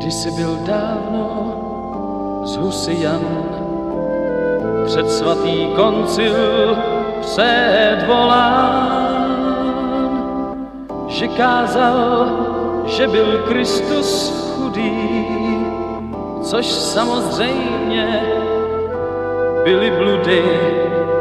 Kdysi byl dávno z Husy Jan před svatý koncil předvolán, že kázal, že byl Kristus chudý, což samozřejmě byly bludy.